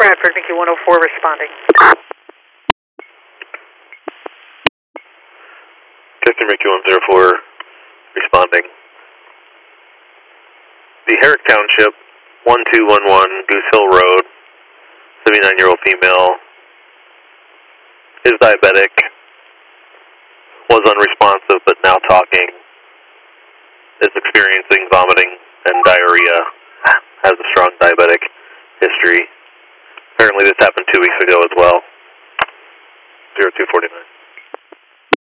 Bradford, Mickey 104 responding. Custer Mickey 104 responding. The Herrick Township, 1211 Goose Hill Road, 79-year-old female, is diabetic, was unresponsive but now talking, is experiencing vomiting and diarrhea, has a strong diabetic history. Apparently this happened 2 weeks ago as well. 0249.